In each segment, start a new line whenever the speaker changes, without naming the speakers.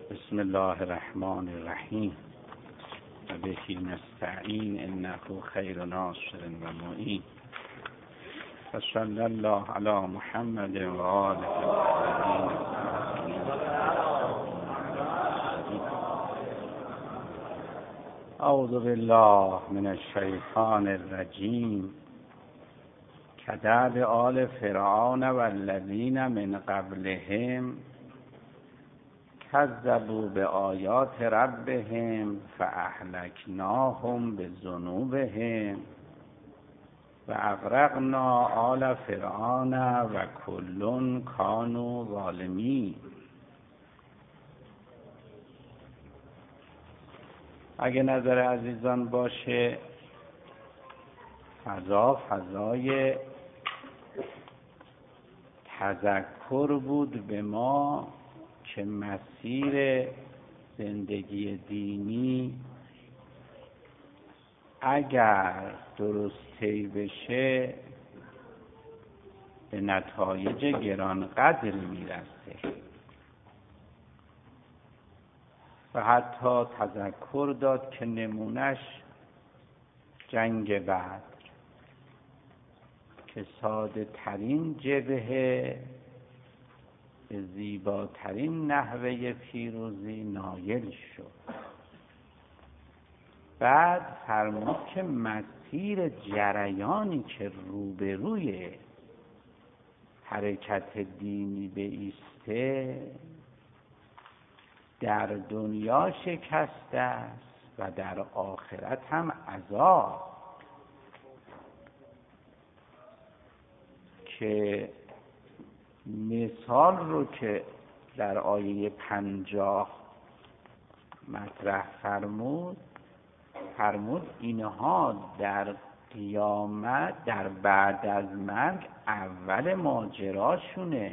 بسم الله الرحمن الرحیم و بهی نستعین انه خیر ناصر و معین و صلی الله علی محمد و آله الطاهرین. اعوذ بالله من الشیطان الرجیم کدأب آل فرعون والذین من قبلهم کذبوا بآیات ربهم فاهلکناهم بذنوبهم و اغرقنا آل فرعون و کل کانوا ظالمین. اگه نظر عزیزان باشه فضای تذکر بود به ما که مسیر زندگی دینی اگر درست طی بشه به نتایج گرانقدر میرسه و حتی تذکر داد که نمونش جنگ بدر که ساده ترین جبهه به زیباترین نحوه پیروزی نایل شد. بعد فرمود که مسیر جریانی که روبروی حرکت دینی بایسته در دنیا شکسته است و در آخرت هم عذاب، که مثال رو که در آیه 50 مطرح فرمود اینها در قیامت در بعد از مرگ اول ماجراشونه.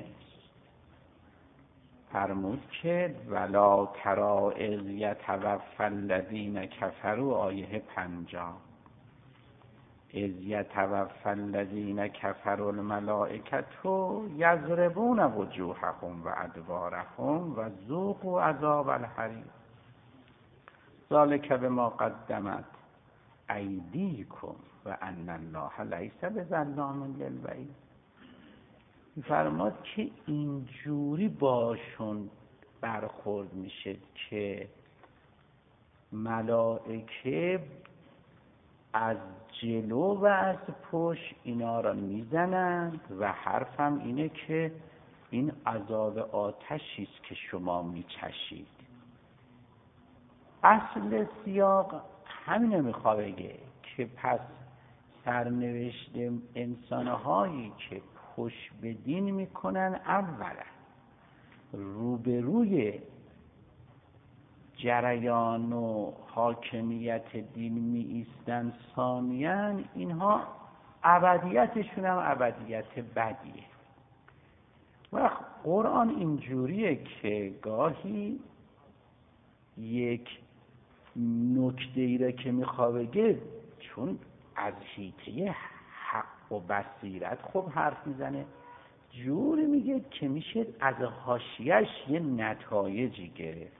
فرمود که ولا تری اذ یتوفی الذین کفروا، آیه 50 اذ یتوفی الذین کفروا الملائکة یضربون وجوههم و ادبارهم و ذوقوا عذاب الحریق ذلک بما قدمت ایدیکم و ان الله لیس بظلام للعبید. می‌فرماد که اینجوری باشون برخورد میشه که ملائکه از جلو و از پشت اینا را میزنند و حرفم اینه که این عذاب آتشی است که شما میچشید. اصل سیاق همینو میخواد بگه که پس سرنوشت انسانهایی که پشت به دین میکنن اولا روبروی جریان و حاکمیت دین می ایستن، ثانیاً اینها ابدیتشون هم ابدیت بدیه. و قرآن اینجوریه که گاهی یک نکته‌ای را که میخواد بگه چون از حیطه حق و بصیرت خب حرف میزنه، جوری میگه که میشه از حاشیه‌اش یه نتایجی گرفت.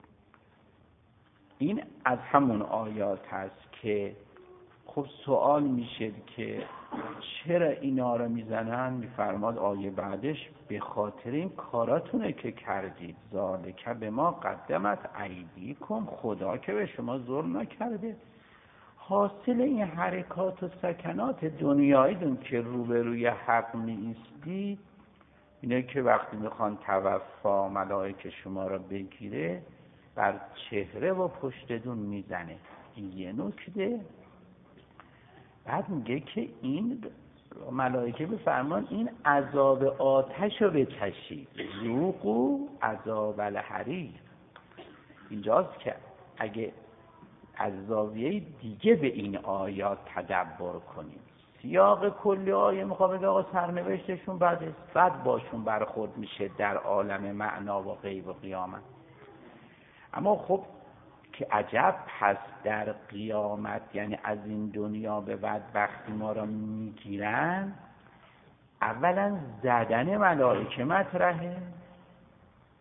این از همون آیات هست که خب سوال میشه که چرا اینا رو میزنن؟ میفرماد آیه بعدش به خاطر این کاراتونه که کردید ذالک بما قدمت ایدیکم، خدا که به شما ظلم نکرده. حاصل این حرکات و سکنات دنیاییتون که روبروی حق میایستید اینه که وقتی میخوان توفا ملائکه شما را بگیره بر چهره و پشتتون میزنه. این یه نکته. بعد میگه که این ملائکه بفرمان این عذاب آتش رو بچشید، ذوقوا عذاب الحریق. اینجاست که اگه از زاویه دیگه به این آیات تدبر کنیم، سیاق کلی آیه میخواد بگه آقا سرنوشتشون بد باشون برخورد میشه در عالم معنا و غیب و قیامت. اما خب که عجب، پس در قیامت یعنی از این دنیا به بعد وقتی ما را میگیرن اولا زدن ملائکه مطرحه،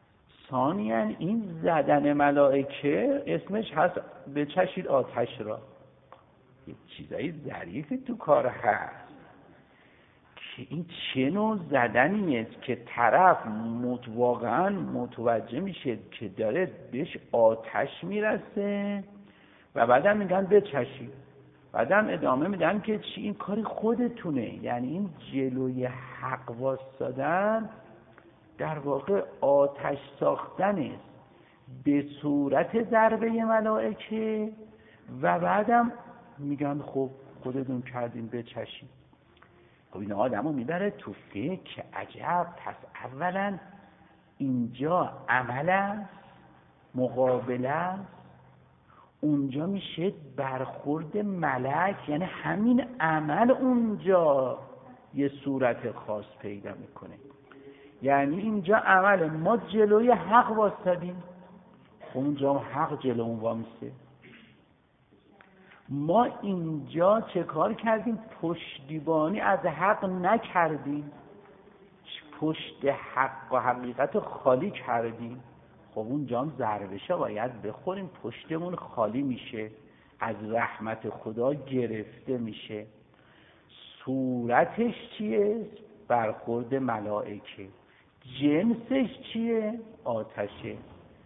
ثانیاً این زدن ملائکه اسمش هست بچشید آتش را. یه چیزایی ظریفی تو کار هست که این چه نوع زدنی است که طرف واقعا متوجه میشه که داره بهش آتش میرسه و بعدم میگن بچشید. بعدم ادامه میدن که چی این کار خودتونه. یعنی این جلوی حق واسطادن در واقع آتش ساختن است به صورت ضربه ملائکه و بعدم میگن خب خودتون کردین بچشید. خب این آدمو میبره تو فکر عجب. پس اولا اینجا عمل است، مقابله است، اونجا میشه برخورد ملک، یعنی همین عمل اونجا یه صورت خاص پیدا میکنه. یعنی اینجا عمل ما جلوی حق واسطادیم، اونجا حق جلو اون وامیسته. ما اینجا چه کار کردیم؟ پشتیبانی از حق نکردیم، پشت حق و حقیقت خالی کردیم. خب اونجا هم ضربشه باید بخوریم، پشتمون خالی میشه، از رحمت خدا گرفته میشه. صورتش چیه؟ برخورد ملائکه. جنسش چیه؟ آتشه.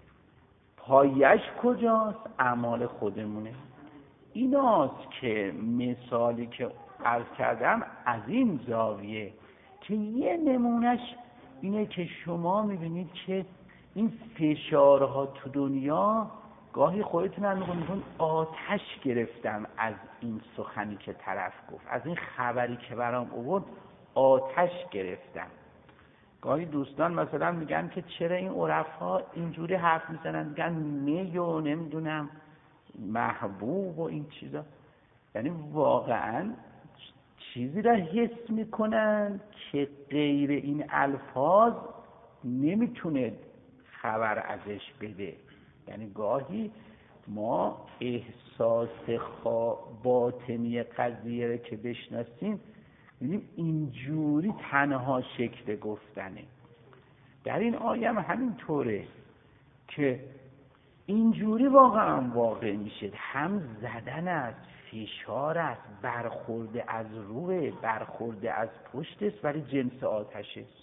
پایش کجاست؟ اعمال خودمونه. ایناست که مثالی که عرض کردم از این زاویه که یه نمونش اینه که شما میبینید که این فشارها تو دنیا گاهی خودتون هم میگن آتش گرفتم از این سخنی که طرف گفت، از این خبری که برام آورد آتش گرفتم. گاهی دوستان مثلا میگن که چرا این عرفا اینجوری حرف میزنن، میگن می و نمیدونم محبوب و این چیزا. یعنی واقعا چیزی را حس میکنن که غیر این الفاظ نمیتونه خبر ازش بده. یعنی گاهی ما احساس باطنی قضیه را که بشناسیم می‌بینیم اینجوری تنها شکل گفتنه. در این آیه هم همینطوره که اینجوری واقعا واقع میشه. هم زدن است، فشار است، برخورده از روح، برخورده از پشت است، ولی جنس آتش است.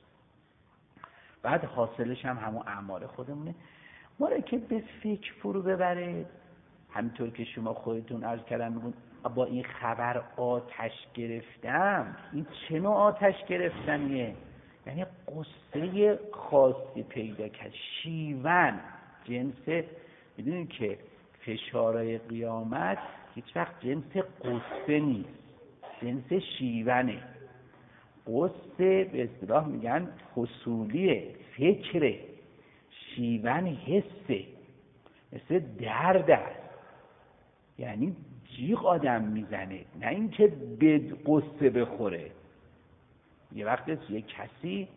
بعد حاصلش هم همون اعمال خودمونه. ما را که به فکر فرو ببره، همینطور که شما خودتون عرض کردن میگون با این خبر آتش گرفتم. این چه نوع آتش گرفتنیه؟ یعنی قصه خاصی پیدا کرد. شیون جنس، میدونید که فشارهای قیامت هیچ وقت جنس قصه نیست، جنس شیونه. قصه به اصطلاح میگن حصولیه، فکره. شیون حسه، مثل درد است. یعنی جیغ آدم میزنه، نه اینکه به قصه بخوره. یه وقت یک کسی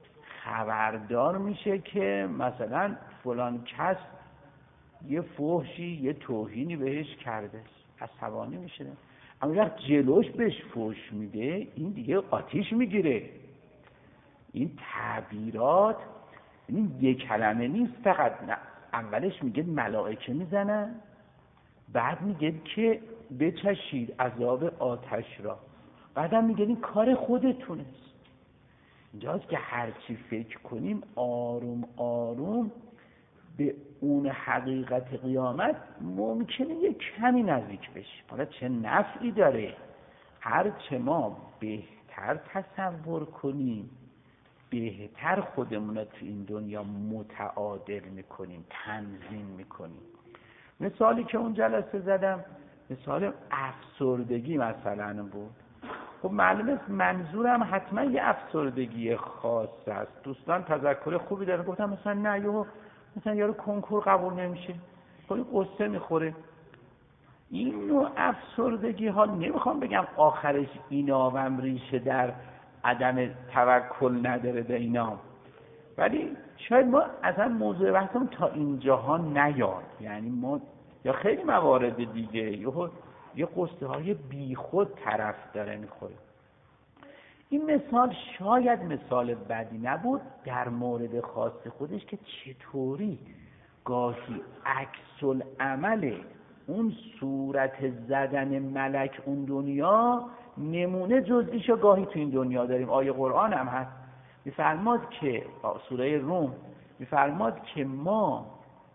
خبردار میشه که مثلا فلان کس یه فحشی، یه توهینی بهش کرده، عصبانی میشه. اما وقت جلوش بهش فحش میده، این دیگه آتیش میگیره. این تعبیرات این یک کلمه نیست فقط. نه، اولش میگه ملائکه میزنن، بعد میگه که بچشید عذاب آتش را، بعدم میگه این کار خودتونه. اینجاست که هرچی فکر کنیم آروم آروم به اون حقیقت قیامت ممکنه یک کمی نزدیک بشه. حالا چه نفعی داره؟ هر چه ما بهتر تصور کنیم، بهتر خودمون رو تو این دنیا متعادل میکنیم، تنظیم میکنیم. مثالی که اون جلسه زدم مثال افسردگی مثلا بود. خب معلومه منظورم حتما یه افسردگی خاص است. دوستان تذکر خوبی داره، گفتم مثلا نه مثلا یارو کنکور قبول نمیشه، خب قصه میخوره. این نوع افسردگی ها نمیخوام بگم آخرش اینا و ریشه در عدم توکل نداره به اینا، ولی شاید ما اصلا موضوع بحثمون تا اینجاها نیاد. یعنی ما یا خیلی موارد دیگه یه قصه های بی خود طرف داره میخوره. این مثال شاید مثال بدی نبود در مورد خاص خودش که چطوری گاهی عکس العمل اون صورت زدن ملک اون دنیا نمونه جزئیشو گاهی تو این دنیا داریم. آیه قرآن هم هست میفرماد که سوره روم میفرماد که ما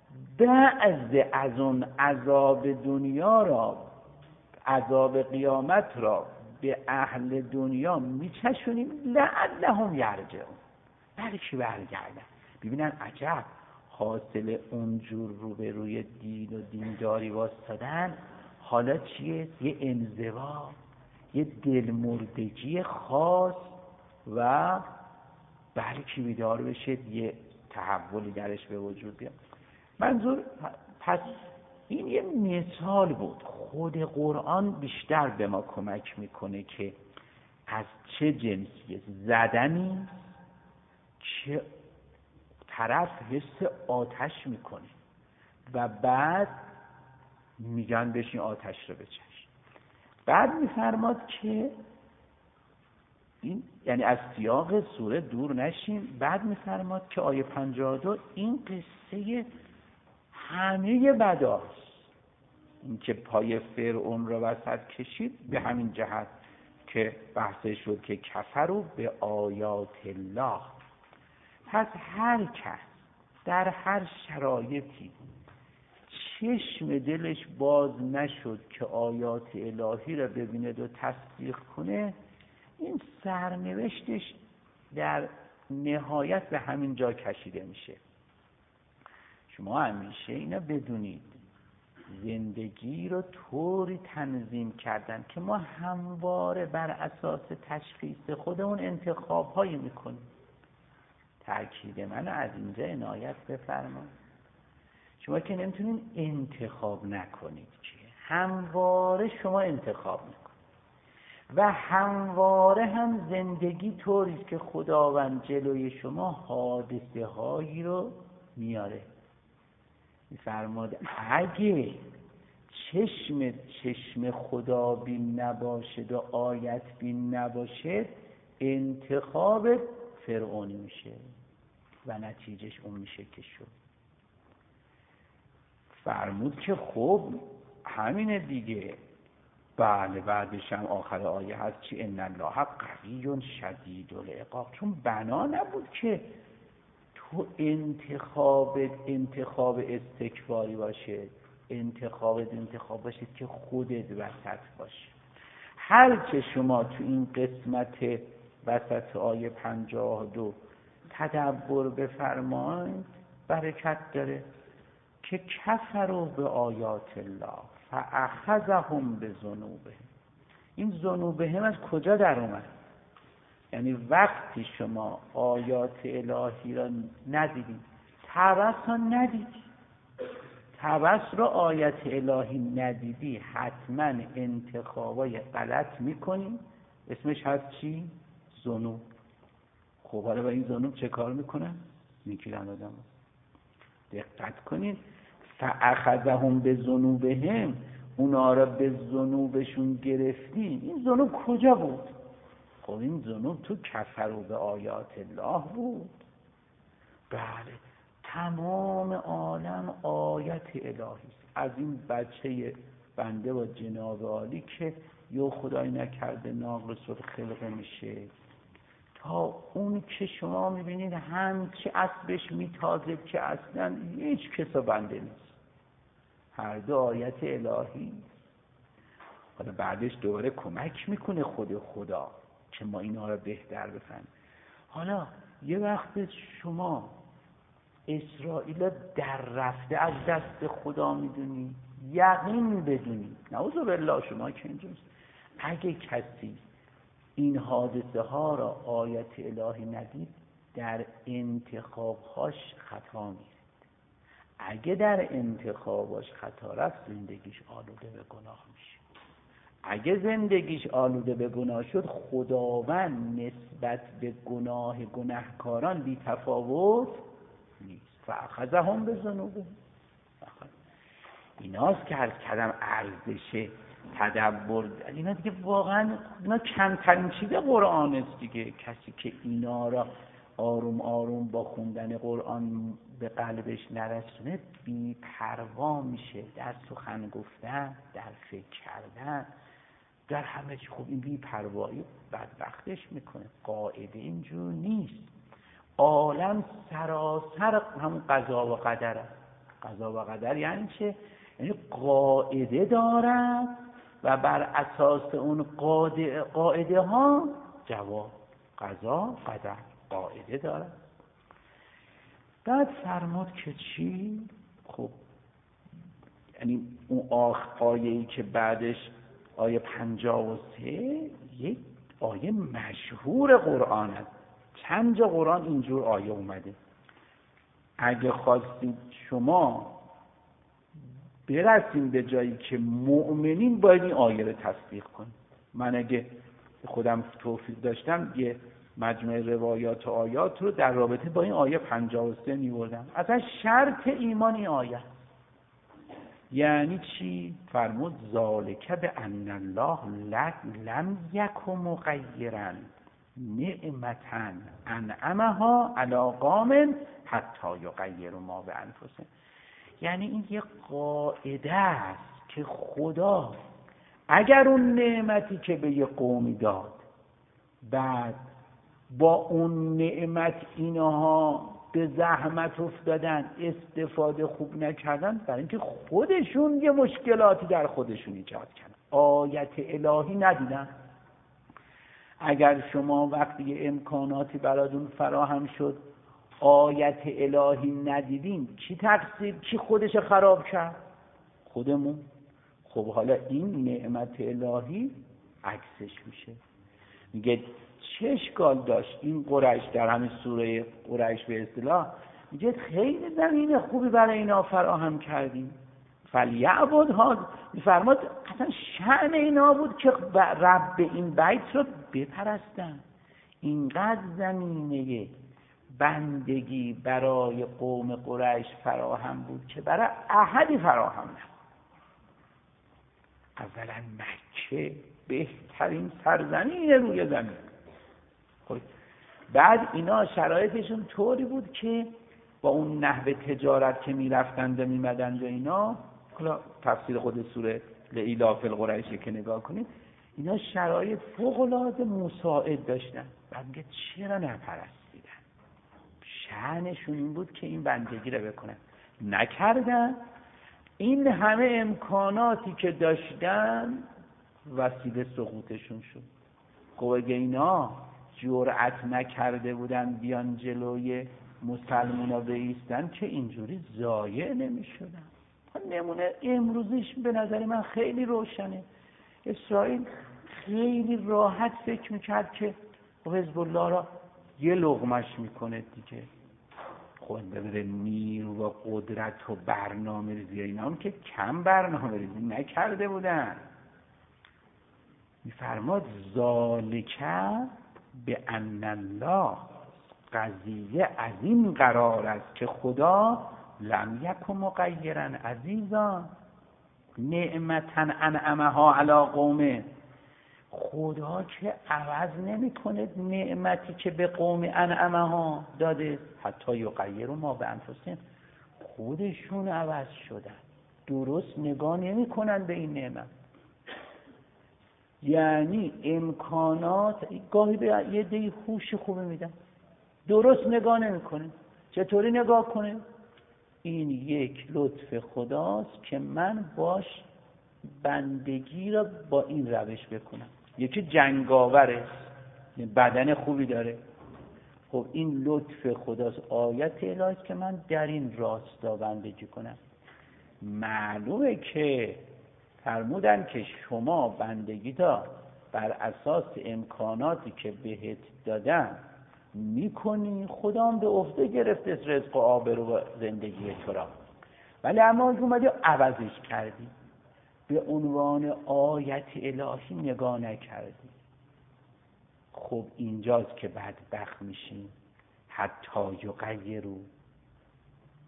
بعض از اون عذاب دنیا را، عذاب قیامت را به اهل دنیا میچشونیم لعلهم یرجعون، بلکه برگردن ببینن عجب حاصل اونجور روبروی دین و دینداری واسطادن حالا چیه؟ یه انزوا، یه دلمردگی خاص و بلکه بیدار بشه، یه تحولی درش به وجود بیاد. منظور پس این یه مثال بود. خود قرآن بیشتر به ما کمک میکنه که از چه جنسیه زدنی که طرف حس آتش میکنه و بعد میگن بشین آتش رو بچش. بعد میفرماد که این یعنی از سیاق سوره دور نشیم. بعد میفرماد که آیه 52 این قصه همه بداست، این که پای فرعون را وسط کشید به همین جهت که بحث شد که کفروا به آیات الله. پس هر کس در هر شرایطی چشم دلش باز نشد که آیات الهی را ببیند و تصدیق کنه، این سرنوشتش در نهایت به همین جا کشیده میشه. شما همیشه اینا بدونید زندگی رو طوری تنظیم کردن که ما همواره بر اساس تشخیص خودمون انتخاب‌هایی میکنیم. تأکید منو از اینجا عنایت بفرمایید. شما که نمیتونین انتخاب نکنید که همواره شما انتخاب میکنید و همواره هم زندگی طوریست که خداوند جلوی شما حادثه هایی رو میاره. میفرماد اگه چشم خدا بین نباشد و آیت بین نباشد انتخاب فرعونی میشه و نتیجهش اون میشه که شد. فرمود که خب همینه دیگه. بله بعدش هم آخر آیه هست چی؟ ان الله قوی شدید العقاب. چون بنا نبود که تو انتخاب استکباری باشه، انتخاب باشه که خودت وسط باشه. هر چه شما تو این قسمت وسط آیه 52 تدبر بفرمایید برکت داره که کفروا به آیات الله فاخذهم بذنوبهم. این ذنوبهم از کجا در اومد؟ یعنی وقتی شما آیات الهی را ندیدید، طبس را ندیدی، طبس را آیت الهی ندیدی، حتما انتخابای غلط میکنی. اسمش هست چی؟ ذنوب. خب حالا با این ذنوب چه کار میکنن؟ میگیرن آدم. دقت کنید فاخذهم بذنوبهم، اونا را به ذنوبشون گرفتی. این ذنوب کجا بود؟ خب این ذنوب تو کفروا به آیات الله بود. بله تمام عالم آیت الهی است. از این بچه بنده و جناب عالی که یو خدای نکرده ناقص الخلقه میشه، تا اون که شما میبینید همچه اسبش میتازه که اصلا هیچ کسا بنده نیست. هر دو آیت الهی. حالا بعدش دوباره کمک میکنه خدا که ما اینا رو بهتر بفهمیم. حالا یه وقت شما اسرائیل در رفته از دست خدا میدونی، یقین بدونی، نعوذ بالله شما که اینجاست، اگه کسی این حادثه ها را آیت الهی ندید در انتخابهاش خطا میره. اگه در انتخاباش خطا رفت زندگیش آلوده به گناه میشه. اگه زندگیش آلوده به گناه شد خداوند نسبت به گناهکاران بی تفاوت نیست. فاخذهم بذنوبهم. ایناست که عرض کردم ارزش تدبر، اینا دیگه واقعا اینا کمترین چیز قرآن است دیگه. کسی که اینا را آروم آروم با خوندن قرآن به قلبش نرسونه بی پروا میشه در سخن گفتن، در فکر کردن، در همه چی. خب این بی پروایی بدبختش میکنه. قاعده اینجور نیست. عالم سراسر همون قضا و قدر است. قضا و قدر یعنی چه؟ یعنی قاعده دارن و بر اساس اون قاعده ها جواب. قضا قدر قاعده دارن. بعد فرمود که چی؟ خب یعنی اون آیه‌ای که بعدش آیه 53 یک آیه مشهور قرآن است. چند جا قرآن اینجور آیه اومده. اگه خواستید شما برسیم به جایی که مؤمنین باید این آیه رو تصدیق کنید. من اگه خودم توفیق داشتم یه مجموعه روایات و آیات رو در رابطه با این آیه 53 می‌بردم. اصلا شرط ایمان این آیه. یعنی چی؟ فرمود ذالک بأن الله لم یک مغیرا نعمة انعمها علی قوم حتی یغیروا ما بانفسهم. یعنی این یه قاعده است که خدا اگر اون نعمتی که به یه قومی داد بعد با اون نعمت اینها به زحمت افتادن، استفاده خوب نکردن، برای اینکه خودشون یه مشکلاتی در خودشون ایجاد کردن، آیت الهی ندیدن. اگر شما وقتی یه امکاناتی براتون فراهم شد آیت الهی ندیدین، کی خودش خراب کرد؟ خودمون. خب حالا این نعمت الهی عکسش میشه. میگه چه اشکال داشت این قریش در همین سوره قریش به اصطلاح میگه خیلی زمین خوبی برای اینا فراهم کردیم. فلیعبدها، میفرماد اصلا شأن اینا بود که رب این بیت رو بپرستن. اینقدر زمینه بندگی برای قوم قریش فراهم بود که برای احدی فراهم نبود. اولا مکه بهترین سرزمین روی زمین. خب بعد اینا شرایطشون طوری بود که با اون نحوه تجارت که میرفتند و میمدند و اینا، حالا تفسیر خود سوره لإیلاف القریش که نگاه کنید، اینا شرایط فوق‌العاده مساعد داشتن. بعد میگه چرا نپرستیدن؟ شأنشون این بود که این بندگی رو بکنن، نکردن. این همه امکاناتی که داشتن وسیله سقوطشون شد. خب اگه اینا جرأت نکرده بودن بیان جلوی مسلمونا بایستن که اینجوری ضایع نمی‌شدن. نمونه امروزیش به نظر من خیلی روشنه. اسرائیل خیلی راحت فکر میکرد که حزب الله را یه لقمش میکنه دیگه. خب ببره نیرو و قدرت و برنامه ریزی اینا هم که کم برنامه ریزی نکرده بودن. میفرماد ذالک بأن الله، قضیه از این قرار است که خدا لم یک مغیرا عزیزان نعمتا انعمها علی قوم، خدا که عوض نمی کنه نعمتی که به قوم انعمها داده حتی یغیروا ما بانفسهم، خودشون عوض شدن، درست نگاه نمی کنن به این نعمت. یعنی امکانات گاهی به یه دی هوش خوبی میدن، درست نگاه نمی کنه. چطوری نگاه کنه؟ این یک لطف خداست که من باش بندگی را با این روش بکنم. یکی جنگاوره، بدن خوبی داره، خب این لطف خداست، آیت الهی است که من در این راستا بندگی کنم. معلومه که فرمودن که شما بندگی تا بر اساس امکاناتی که بهت دادن میکنی، خدا هم به عهده گرفته رزق و آبرو و زندگی تو را، ولی اما اومدی عوضش کردی، به عنوان آیت الهی نگاه نکردی. خب اینجاست که بدبخت میشیم. حتی یغیروا،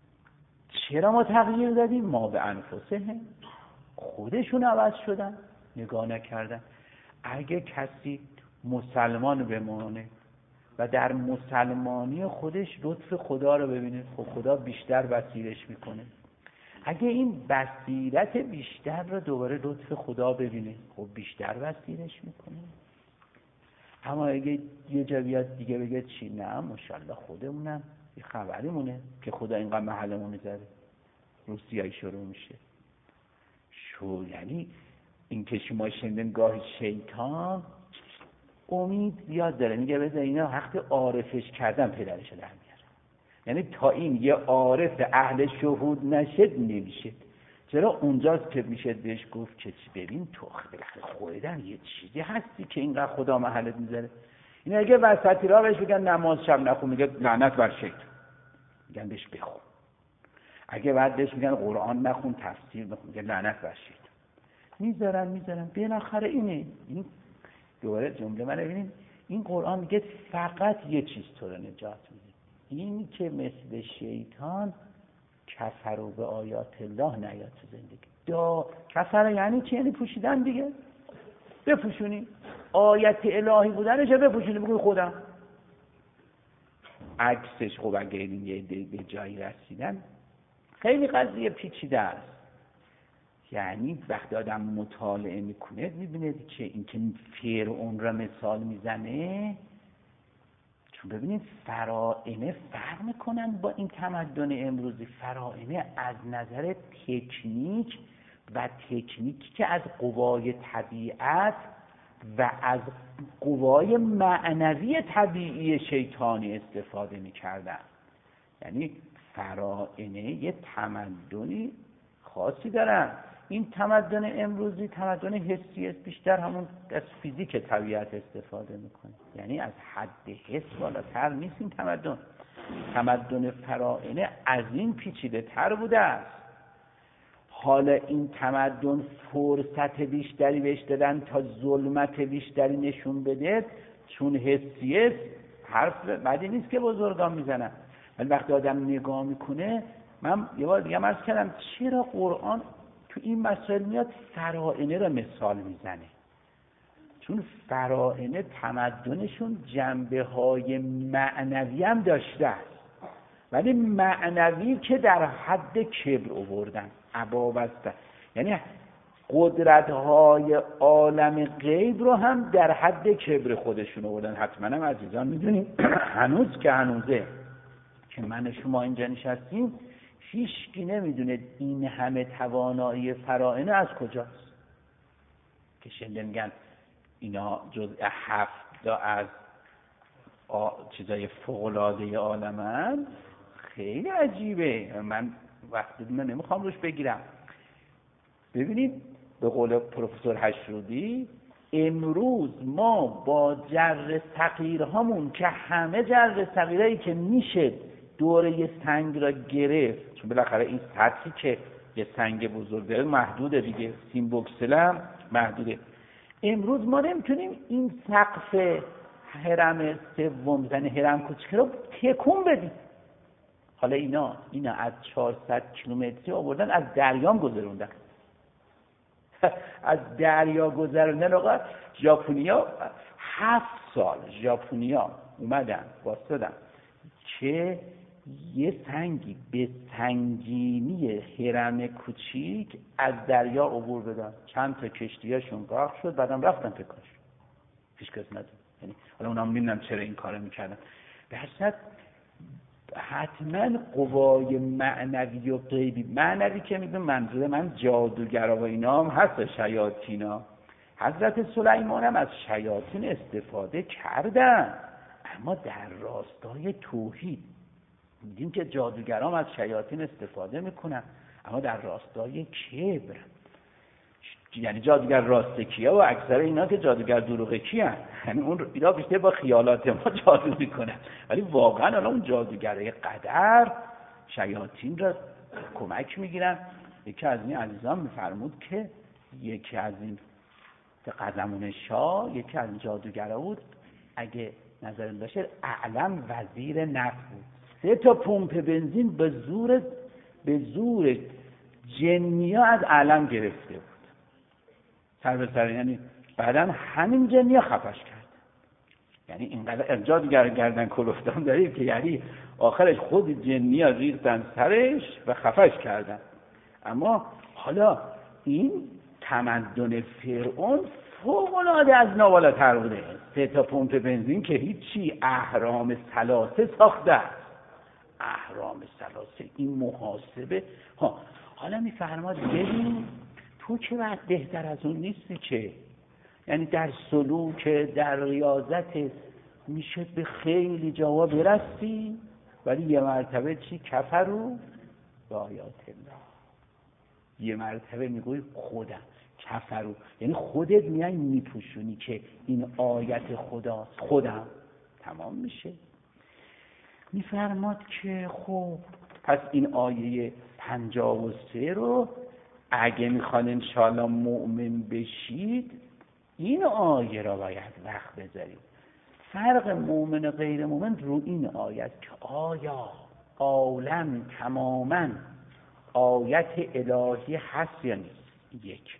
چرا ما تغییر دادیم؟ ما بانفسهم، خودشون عوض شدن. نگاه نکردن. اگه کسی مسلمان بمانه و در مسلمانی خودش لطف خدا رو ببینه، خب خدا بیشتر بصیرش میکنه. اگه این بصیرت بیشتر رو دوباره لطف خدا ببینه، خب بیشتر بصیرش میکنه. اما اگه یه جا بیاد دیگه بگه چی، نه ماشاءالله خودمونم یه خبری مونه که خدا اینقدر محلمون میذاره، روسیایی شروع میشه. یعنی این که شما شنیدین گاهی شیطان امید زیاد داره، میگه بذار اینا وقتی عارفش کردن پدرشو در میاره. یعنی تا این یه عارف اهل شهود نشد نمیشه. چرا اونجاست که میشه بهش گفت که ببین تو بالاخره خودت یه چیزی هستی که اینقدر خدا محلت میذاره. این اگه وسطی را بهش بگن نماز شب نخون، میگه لعنت بر شیطان، میگن بهش بخون. اگه بعد بهش میگن قرآن نخون، تفسیر نخون، میگه لعنت بر شیطان. میذارن بالاخره اینه. این دوباره جمله من ببینید، این قرآن میگه فقط یه چیز تو رو نجات میده، این که مثل شیطان کفر به آیات الله نیاد تو زندگی. کفر یعنی چی؟ یعنی پوشیدن دیگه. بپوشونی آیت الهی بودنش بپوشونی، بگوی خودم. عکسش خب اگه این یه به جایی رسیدن خیلی قضیه پیچیده است. یعنی وقتی آدم مطالعه میکنه میبینه که این که فرعون را مثال میزنه، چون ببینید فرائنه فرق میکنن با این تمدن امروزی. فرائنه از نظر تکنیک و تکنیکی که از قوای طبیعت و از قوای معنوی طبیعی شیطانی استفاده میکردن. یعنی فرائنه یه تمدنی خاصی دارن. این تمدن امروزی تمدن حسی است، بیشتر همون از فیزیک طبیعت استفاده میکنه. یعنی از حد حس بالاتر نیست این تمدن. تمدن فرائنه از این پیچیده تر بوده است. حالا این تمدن فرصت بیشتری بهش دادن تا ظلمت بیشتری نشون بده، چون حسی است. حرف بعدی نیست که بزرگان میزنن، ولی وقتی آدم نگاه میکنه، من یه بار دیگه عرض کردم چرا قرآن تو این مسائل میاد فرائنه را مثال میزنه. چون فرائنه تمدنشون جنبه های معنوی هم داشته است، ولی معنوی که در حد کبر آوردن، عبا بستن. یعنی قدرت های عالم غیب رو هم در حد کبر خودشون آوردن. حتما هم عزیزان میدونیم هنوز که هنوزه که من شما اینجا نشستیم، هیچکی نمیدونه این همه توانایی فرائنه از کجاست. که شنیدن میگن اینا جزء 7 از چیزای فوق‌العاده عالمن. خیلی عجیبه. من وقتی نمیخوام روش بگیرم. ببینید به قول پروفسور حشرودی، امروز ما با جر صغیرهامون که همه جر صغیرهایی که میشه دوره سنگ را گرفت، چون بالاخره این سطحی که یه سنگ بزرگ داره محدوده دیگه، سیم بوکسل هم محدوده. امروز ما نمیتونیم این سقف هرم سوم، یعنی هرم کوچیک رو تکون بدیم. حالا اینا از 400 کیلومتری آوردن از دریام گذروندن. از دریا گذروندن. آقا ژاپنیا 7 سال ژاپنیا اومدن واسطدن که یه سنگی به سنگینی هرم کوچیک از دریا عبور بدن. چند تا کشتیاشون غرق شد، بعدم رفتن پکاش. هیچ کس ندید. یعنی حالا اونا میدونم چرا این کارو میکردن. به هر صورت حتما قوای معنوی و غیبی، معنوی که میگم منظور من جادوگرا و اینا هم هست، شیاطینا. حضرت سلیمان هم از شیاطین استفاده کردن، اما در راستای توحید. میدیم که جادوگرام از شیاطین استفاده میکنن، اما در راستای کبر. یعنی جادوگر راستکیه و اکثر اینا که جادوگر دروغکیه هستن. یعنی اون اینا بیشتر با خیالات ما جادو میکنن، ولی واقعا حالا اون جادوگره قدر شیاطین را کمک میگیرن. یکی از این عزیزان میفرمود که یکی از این قزمون شاه، یکی از این جادوگرا بود، اگه نظر باشه اعلم وزیر نفت بود. 3 تا پمپ بنزین به زور جنیا از علم گرفته بود. سر به سر، یعنی بعدا همین جنیا خفش کرد. یعنی اینقدر ارجاع گردن کلفتان دارید که یعنی آخرش خود جنیا ریختن سرش و خفش کردن. اما حالا این تمدن فرعون فوق‌العاده از نابالاتر بوده. 3 تا پمپ بنزین که هیچی، اهرام ثلاثه ساخته است. اهرام ثلاثه، این محاسبه. حالا میفرماد ببین تو که بعد بهتر از اون نیستی که، یعنی در سلوک، در ریاضت میشه به خیلی جاها برسی، ولی یه مرتبه چی؟ کفرو به آیات الله. یه مرتبه میگوی خودم کفرو، یعنی خودت میای میپوشونی که این آیت خداست، خودم تمام میشه. میفرماد که خب پس این آیه 53 رو اگه میخوان انشاءالله مؤمن بشید این آیه را باید وقت بذارید. فرق مؤمن و غیر مؤمن رو این آیت که آیا عالم تماما آیت الهی هست یا نیست. یک،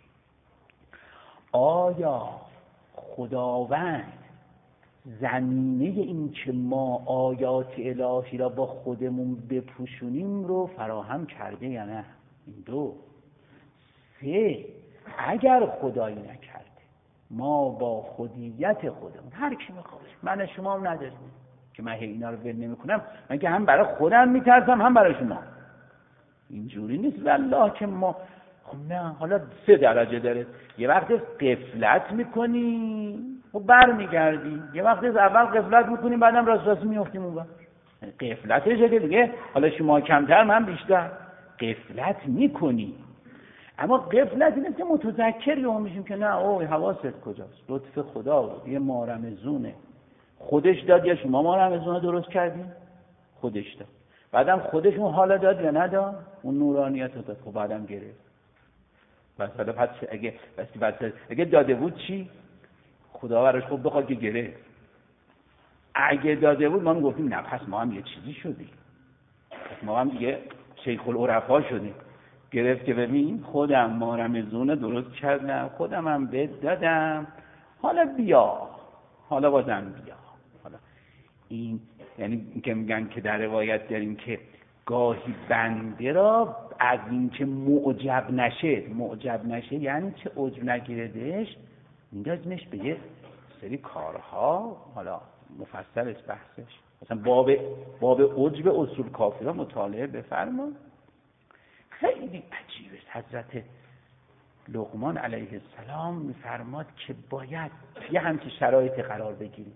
آیا خداوند زمینه این که ما آیات الهی را با خودمون بپوشونیم رو فراهم کرده یا نه. این دو. سه، اگر خدایی نکرده ما با خودیت خودمون، هر کی میخواد، من شما هم نداریم که من اینا رو ول نمیکنم، من که هم برای خودم میترسم هم برای شما. اینجوری نیست والله که ما خب نه. حالا 3 درجه داره. یه وقت غفلت میکنی و برمیگردی، یه وقت اول غفلت میکنیم بعدم راست میافتیم اون. غفلتش که دیگه حالا شما کمتر من بیشتر غفلت میکنی. اما غفلت اینه که متذکر یهو میشیم که نه اوه حواست کجاست، لطف خدا بود، یه مارمزونه خودش داد یا شما مارمزونه درست کردین؟ خودش داد. بعدم خودش اون حالا داد یا نداد؟ اون نورانیت رو داد. خب بعدم گرفت. پس اگه داده بود چی؟ خدا براش خب بخواد که گرفت. اگه داده بود ما گفتیم نه پس ما هم یه چیزی شدیم، پس ما هم دیگه شیخ العرفا شدیم. گرفت که ببین خودم مارمزونه درست کردم، خودم هم بهت دادم، حالا بیا، حالا بازم بیا. حالا این یعنی که میگن که در روایت داریم که گاهی بنده را از این که معجب نشه یعنی چه عجب نگیردش، میندازمش به یه سری کارها. حالا مفصل است بحثش، مثلا باب عجب اصول کافی را مطالعه بفرما. خیلی عجیبه. حضرت لقمان علیه السلام میفرماد که باید یه همچین شرایطی قرار بگیریم،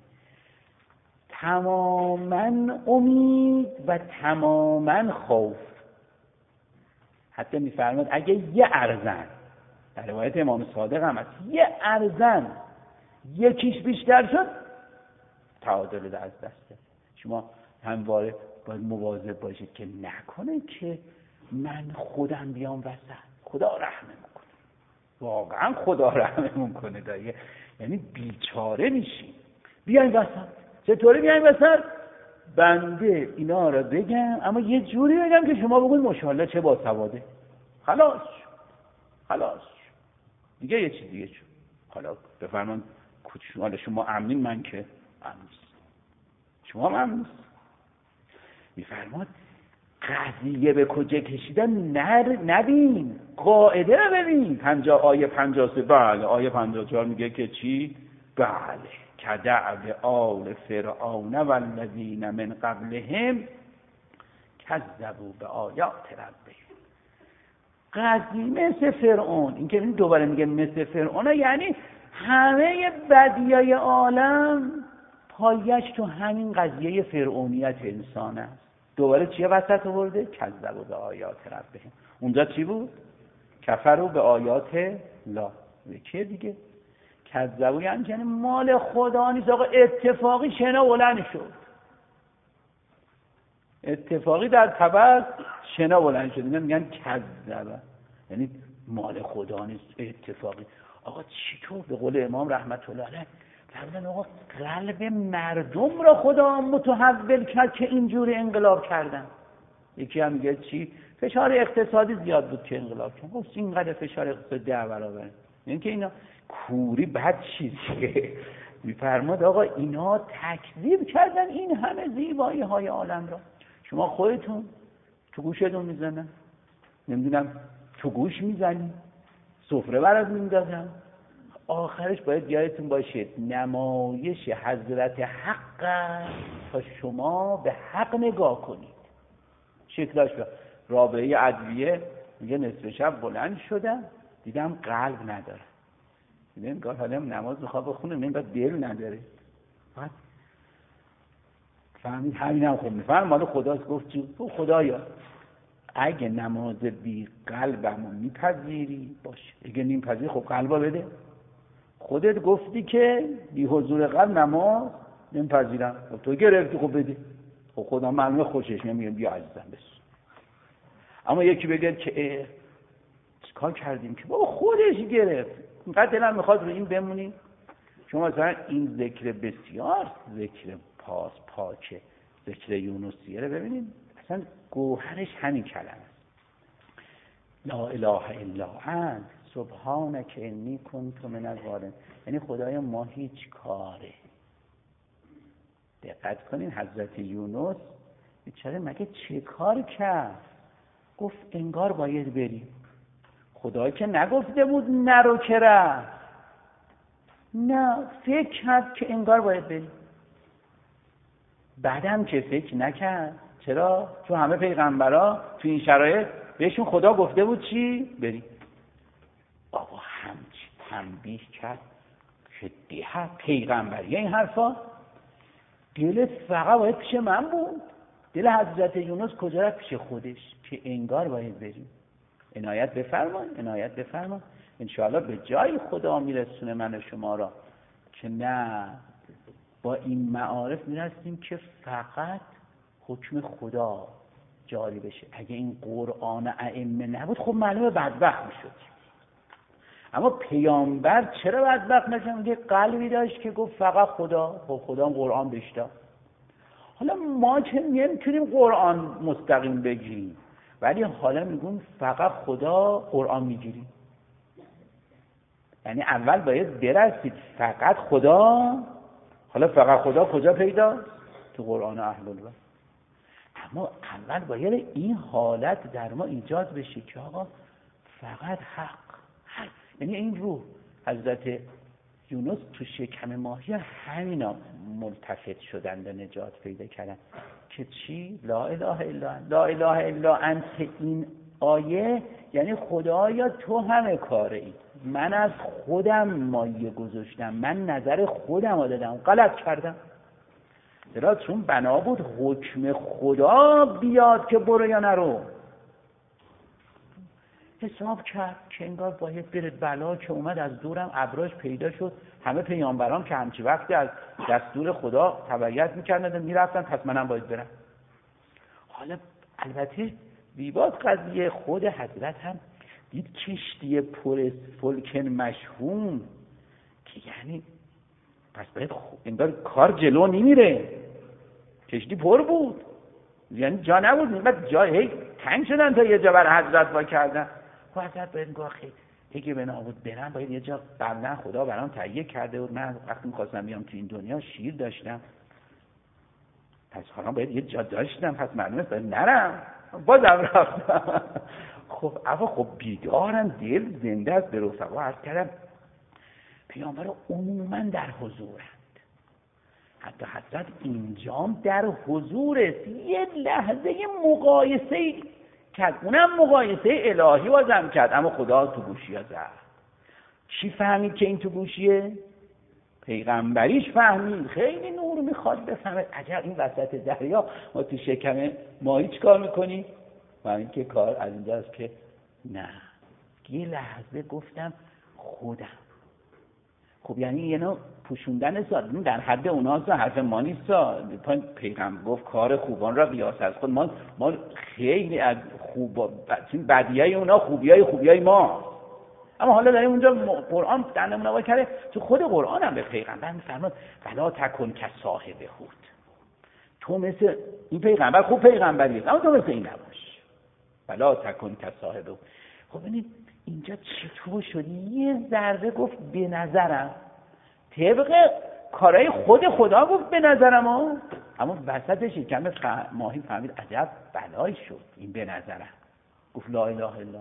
تماما امید و تماما خوف. حتی میفرماد اگه یه ارزن، در روایت امام صادق هم هست، یه ارزن یکیش بیشتر شد تعادل از دسته. شما همواره باید مواظب باشید که نکنه که من خودم بیام وسط. خدا رحم میکنه، واقعا خدا رحم میکنه داره، یعنی بیچاره میشی. بیایم وسط. چطوری بیایم وسط؟ بنده اینا رو بگم اما یه جوری بگم که شما بگوید ماشاءالله چه باسواده. خلاص دیگه یه چیز دیگه شد. حالا بفرمان حالا شما امنین، من که امن نیست، شما هم امن نیست. میفرماد قضیه به کجا کشیدن نبین، قاعده رو ببین. آیه 53 بله، آیه 54 میگه که چی؟ بله کدعب آل فرعون والذین من قبلهم کذبوا بآیات ربهم. قضیه مثل فرعون، این که دوباره میگه مثل فرعون، یعنی همه بدیای عالم پایش تو همین قضیه فرعونیت انسان است. دوباره چیه وسط آورده؟ کذبوا بآیات ربهم. اونجا چی بود؟ کفروا به آیات لا. یکی دیگه کذبوا یعنی مال خدا نیست آقا، اتفاقی شنا بلند شد، اتفاقی در طبع شنا بلند شد، میگن کذبوا یعنی مال خدا نیست، اتفاقی. آقا چطور به قول امام رحمت الله علیه فرمودن آقا قلب مردم را خدا متحول کرد که اینجوری انقلاب کردن؟ یکی هم میگه چی؟ فشار اقتصادی زیاد بود که انقلاب کردن. اینقدر فشار اقتصادی 10 برابر. این که اینا کوری بد چیزیه. میفرماد آقا اینا تکذیب کردن این همه زیبایی های عالم را. شما خودتون تو گوشتون میزنن، نمیدونم تو گوش میزنی، سفره برات میندازن، آخرش باید یادتون باشه نمایش حضرت حق تا شما به حق نگاه کنید. شکلاش با رابعه ادویه میگه نصف شب بلند شدم دیدم قلب نداره. نمیگه حالا نماز میخواد بخونه، نمیگه دل نداره. بعد فهمید همینم خوب میفهم مال خداست. گفت تو خدایا اگه نماز بی قلبمو میپذیری باشه، اگه نمیپذیری خب قلبا بده. خودت گفتی که بی حضور قلب نماز نمیپذیرم، خب تو گرفتی خب بده. خب خدا معلومه خوشش نمیاد بیا عزیزم بس. اما یکی بگه که چیکار کردیم که بابا خودش گرفت، اینقدر دلم میخواد رو این بمونیم. شما مثلا این ذکر بسیار ذکر پاکه، ذکر یونسیه رو ببینید اصلا گوهرش همین کلمه است. لا اله الا انت سبحانک انی کنت من الظالمین. یعنی خدایا ما هیچ کاره. دقت کنین حضرت یونس بیچاره مگه چه کار کرد؟ گفت انگار باید بریم. خدا که نگفته بود نرو که رفت، نه فکر کرد که انگار باید بریم. بعدم که فکر نکرد. چرا؟ چون همه پیغمبرا تو این شرایط بهشون خدا گفته بود چی؟ بریم. آقا همچی تنبیه کرد که دیگه پیغمبری این حرفا دلت فقط باید پیش من بود. دل حضرت یونس کجا رفت؟ پیش خودش که انگار باید بریم. عنایت بفرمان انشاءالله به جای خدا میرسونه من و شما را که نه با این معارف میرسیم که فقط حکم خدا جاری بشه. اگه این قرآن ائمه نبود خب معلومه بدبخت میشد. اما پیامبر چرا بدبخت نشد؟ میگه قلبی داشت که گفت فقط خدا. خب خدا قرآن بهش داد. حالا ما که نمیتونیم قرآن مستقیم بگیریم، ولی حالا میگم فقط خدا قرآن میگیریم. یعنی اول باید برسید فقط خدا. حالا فقط خدا کجا پیدا؟ تو قرآن اهل البیت. اما اول باید این حالت در ما ایجاد بشه که آقا فقط حق. یعنی این روح حضرت یونس تو شکم ماهی همینا ملتفت شدند و نجات پیدا کردن که چی؟ لا اله الا انت. لا اله الا انت این آیه یعنی خدایا تو همه کاره ای، من از خودم مایه گذاشتم، من نظر خودم رو دادم، غلط کردم. چرا؟ چون بنا بود حکم خدا بیاد که برو یا نرو. حساب کرد که انگار باید بره. بلا که اومد از دورم ابراش پیدا شد. همه پیامبران که همچی وقتی از دستور خدا تبعیت میکردن میرفتن، پس منم باید برم. حالا البته زیباست قضیه. خود حضرت هم دید کشتی پر فلکن مشحون که یعنی پس باید انگار کار جلو نمیره. کشتی پر بود یعنی جا نبود، بعد جا هی تنگ شدن تا یه جا بر حضرت وا کردن. خب حضرت باید میگه آخه اگه بنا بود برم باید یه جا قبلا خدا برام تهیه کرده بود. من وقتی می‌خواستم بیام تو این دنیا شیر داشتم، پس حالا باید یه جا داشتم، پس معلومه باید نرم، بازم رفتم. خب اما خب بیدارم، دل زنده است. به رفقا عرض کردم پیامبر عموما در حضورند، حتی حضرت اینجام در حضورست. یه لحظه مقایسه کرد، اونم مقایسه الهی بازم کرد، اما خدا تو گوشی ها زد. چی فهمید که این تو گوشیه؟ پیغمبریش فهمید. خیلی نور میخواد بفهمه. عجب این وسط دریا ما تو شکم ماهی چی کار میکنی؟ فهمید که کار از اینجاست که نه. یه لحظه گفتم خودم. خب یعنی یه نوع پوشوندن ساد در حد اوناست، حرف ما نیست. پیغمبر گفت کار خوبان را بیاس از خود. ما خیلی از بدیای اونا خوبیای ما. اما حالا داریم اونجا قرآن در نمونه کرده. تو خود قرآن هم به پیغمبر میفرماد فلا تکن کصاحب حوت. تو مثل این پیغمبر خوب پیغمبریه اما تو مثل این نباش. فلا تکن کصاحب حوت. خب ببینید اینجا چطور شد؟ یه ذره گفت به نظرم، طبق کارهای خدا گفت به نظرم اما وسطش کم ماهی فهمید عجب بلایی شد این به نظرم. گفت لا اله الا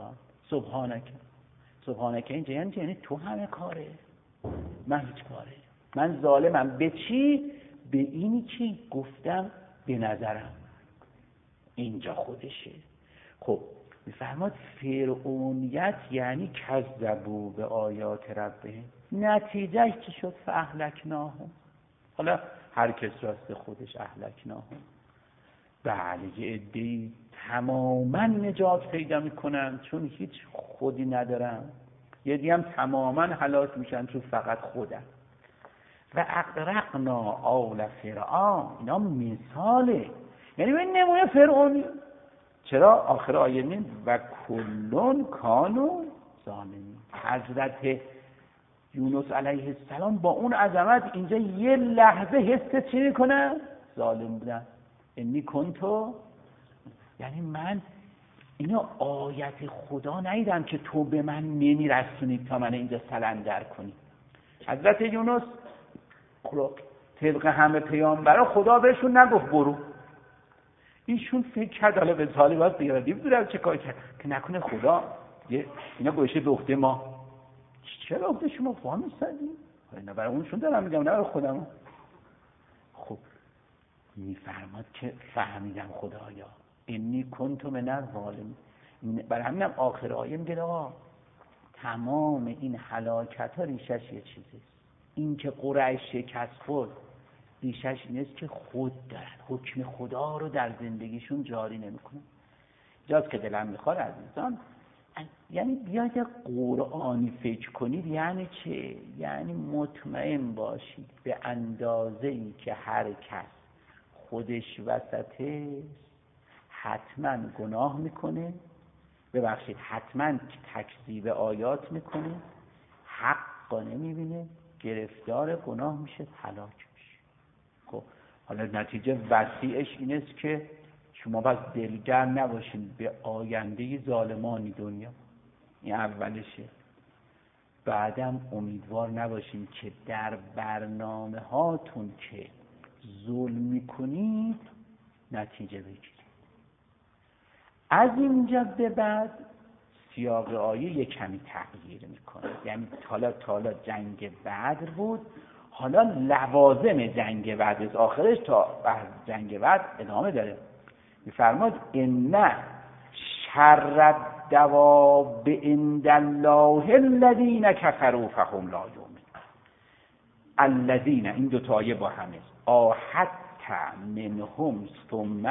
سبحانک اینجا یعنی تو همه کاره، من هیچ کاره، من ظالمم. به چی؟ به اینی که گفتم به نظرم. اینجا خودشه. خب میفرماد فرعونیت یعنی کذبوا به آیات ربهم، نتیجهش چی شد؟ فاهلکناهم. حالا هر کس راست خودش اهلکناهم. بله یه عده‌ای تماما نجات پیدا میکنن چون هیچ خودی ندارن، یه عده‌ای هم تماما هلاک میشن چون فقط خودن. و اغرقنا آل فرعون، اینا مثاله، یعنی به نمونه فرعونی. چرا؟ آخر آیه میگه و کلون کانوا ظالمین. حضرت یونس علیه السلام با اون عظمت اینجا یه لحظه حس چی میکنه؟ ظالم بودن. انی کنتو، یعنی من اینو آیت خدا ندیدم که تو به من نمیرسونی تا من اینجا سلندر کنی. حضرت یونس طبق همه پیامبرا خدا بهشون نگفت برو. ایشون فکر کرد حالا به سالی باید بیادیب داره چه کار کرد که نکنه خدا اینا گوشه به عهده ما. چرا عهده شما فهم استادی؟ اینا برای اونشون دارم میگم نه برای خودم. خب میفرماد که فهمیدم خدایا انی کنت من الظالمین. برای همینم آخر آیه میگه آقا تمام این هلاکت ها ریشش یه چیزی، این که قریش شکست خورد ریشش این است که خود دارن حکم خدا رو در زندگیشون جاری نمیکنن. جاست که دلم میخواد عزیزان، یعنی بیاید قرآنی فکر کنید. یعنی چه؟ یعنی مطمئن باشید به اندازه‌ای که هر کس خودش وسطه حتما گناه میکنه، ببخشید حتما تکذیب آیات میکنه، حق نمیبینه، گرفتار گناه میشه، هلاک میشه. خب حالا نتیجه وسیعش این است که شما باید دلگر نباشین به آینده ظالمانی دنیا، این اولشه. بعدم امیدوار نباشین که در برنامه هاتون که ظلم میکنید نتیجه بگیرید. از اینجا به بعد سیاق آیه یک کمی تغییر میکنه. یعنی حالا جنگ بدر بود، حالا لوازم جنگ بدر از آخرش تا جنگ بدر ادامه داره. میفرماد ان شر الدواب عند الله الذین کفروا فهم لا یؤمنون. الذین، این دو تا آیه با هم است. آحدت منهم ثم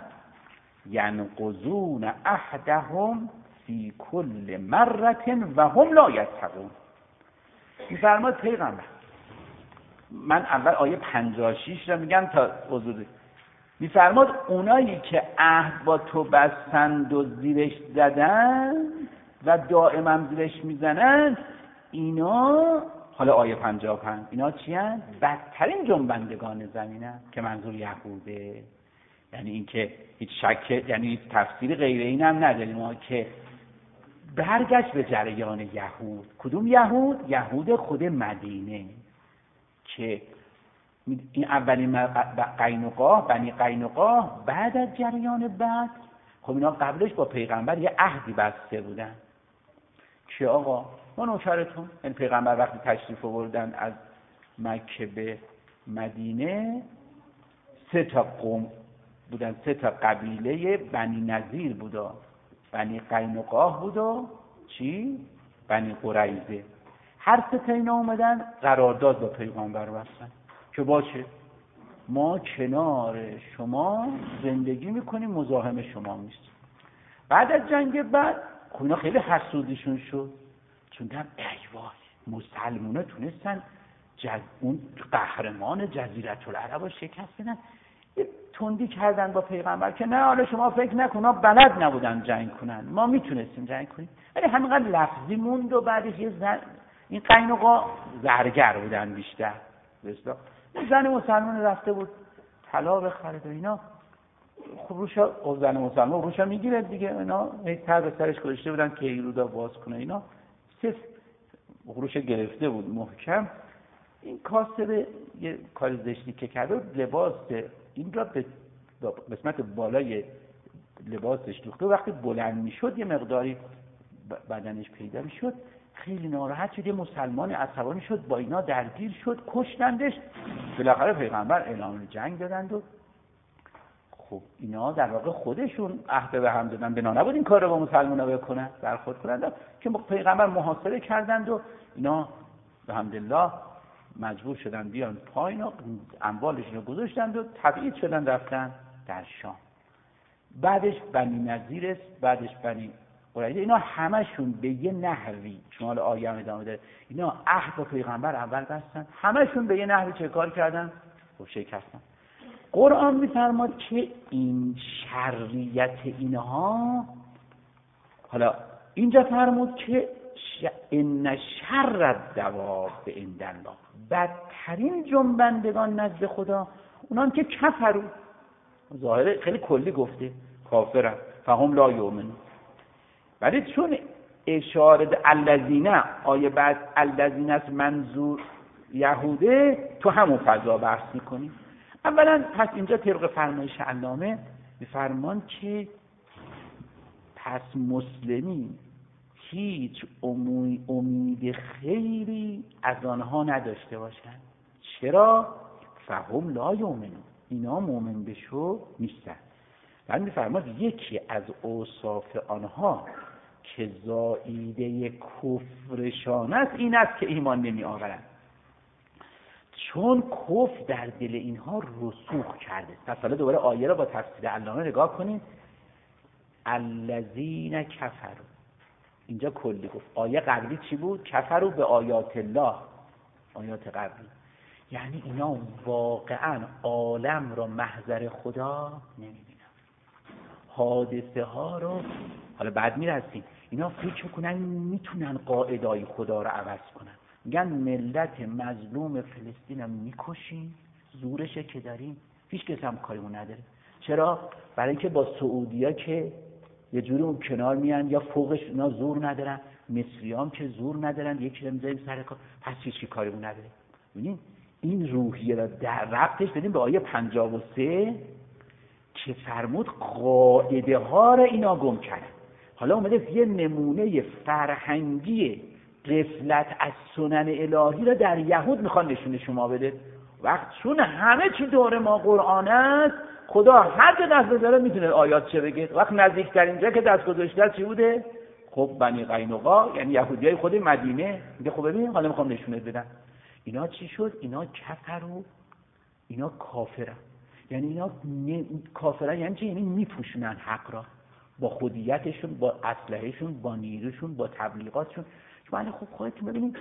ینقضون عهدهم فی کل مرة و هم لا یتقون. میفرماد پیغمبر، من اول آیه 56 را میگم تا حضور. میفرماد اونایی که عهد با تو بستند و زیرش زدن و دائما زیرش میزنن، اینا، حالا آیه 55، اینا چی هستند؟ بدترین جنبندگان زمینن، که منظور یهوده. یعنی این که هیچ شک، یعنی هیچ تفسیر غیر این هم نداریم ما، که برگشت به جریان یهود. کدوم یهود؟ یهود خود مدینه، که این اولین بنی قینقاع بعد از جریان بعد، خب اینا قبلش با پیغمبر یه عهدی بسته بودن که آقا ما نوکرتون. این پیغمبر وقتی تشریف آوردن از مکه به مدینه 3 تا قوم بودن، 3 تا قبیله بنی نذیر بود و بنی قینقاع بود و بنی قریظه. هر 3 تا اینا اومدن قرارداد با پیغمبر بستن که باشه ما کنار شما زندگی میکنیم، مزاحم شما نیستیم. بعد از جنگ بعد خب اینا خیلی حسودیشون شد، چون دیدن ای وای مسلمونا تونستن اون قهرمان جزیره العرب رو شکست بدن. یه تندی کردن با پیغمبر که نه حالا شما فکر نکن، بلد نبودن جنگ کنن، ما میتونستیم جنگ کنیم. ولی همینقدر لفظی موند و بعدش این قینقاع زرگر بودن بیشتر. این زن مسلمان رفته بود طلا بخرید و اینا، خب روشا زن مسلمان روشا میگیره دیگه، اینا تر به سرش گذاشته بودن که ایرودا باز کنه، اینا صرف روشا گرفته بود محکم. این کاسب یه کار زشتی که کرده، لباس این را به قسمت بالای لباسش دوخته، وقتی بلند میشد یه مقداری بدنش پیدا میشد، خیلی ناراحت شد، یه مسلمان عصبانی شد، با اینا درگیر شد، کشتندش. بالاخره پیغمبر اعلام جنگ دادند و خب اینا در واقع خودشون عهد به هم دادن، بنا نبود این کار رو با مسلمان‌ها بکنن، برخورد کنند که پیغمبر محاصره کردند و اینا الحمدلله مجبور شدن بیان پایین و اموالشون رو گذاشتند و تبعید شدن رفتن در شام. بعدش بنی نضیر است، بعدش بنی قریظه، اینا همشون به یه نحوی، شمال آیه هم ادامه داره، اینا عهد با پیغمبر اول بستن، همشون به یه نحوی چه کار کردن؟ خب شکستن. قرآن می‌فرماد که این شریعت اینها، حالا اینجا فرمود که ان شر الدواب عند الله، بدترین جنبندگان نزد خدا اونان که کفروا، ظاهره خیلی کلی گفته کافرن، فهم لا یؤمنون، ولی چون اشاره به الذین، آیه بعد الذین است منظور یهوده، تو همون فضا بحث میکنی. اولا پس اینجا طبق فرمایش علامه میفرمان که پس مسلمین هیچ امید خیری از آنها نداشته باشند. چرا؟ فهم لا یؤمنون، اینا مؤمن بشو نیستن. بعد میفرماد یکی از اوصاف آنها که زائیده کفرشان است این است که ایمان نمی آورند، چون کفر در دل اینها رسوخ کرده. پس حالا دوباره آیه را با تفسیر علامه نگاه کنید. الذین کفروا، اینجا کلی گفت. آیه قبلی چی بود؟ کفروا به آیات الله، آیات قبلی، یعنی اینا واقعا عالم را محضر خدا نمیبینن، حادثه ها رو، حالا بعد میرسیم، اینا فکر میکنن میتونن قاعدهای خدا رو عوض کنن. میگن ملت مظلوم فلسطین هم میکشیم، زورشه که داریم، هیچ کس هم کاریمون نداره. چرا؟ برای اینکه با سعودیا که یه جوری اون کنار میان یا فوقش اینا زور ندارن، مصریام که زور ندارن، یکی رو میذاریم سر کار، پس هیچ کاریمون نداره. ببینید این روحیه را در ربطش بدیم به آیه 53 که فرمود قاعده ها را اینا گم کردن. حالا اومده یه نمونه فرهنگی غفلت از سنن الهی را در یهود میخوان نشون شما بده. وقت چون همه چی دور ما قرآن است، خدا هر جا دست بذاره میتونه آیات چه بگه. وقت نزدیکتر اینجا که دست گذاشته چی بوده؟ خب بنی قینقاع، یعنی یهودیای خود مدینه. میگه خب ببین حالا میخوام نشونت بدم اینا چی شد. اینا کفروا، اینا کافرن. یعنی اینا کافرن یعنی چی؟ یعنی میپوشونن حق را با خودیتشون، با اسلحه‌شون، با نیروشون، با تبلیغاتشون. شما خب خودتون ببینید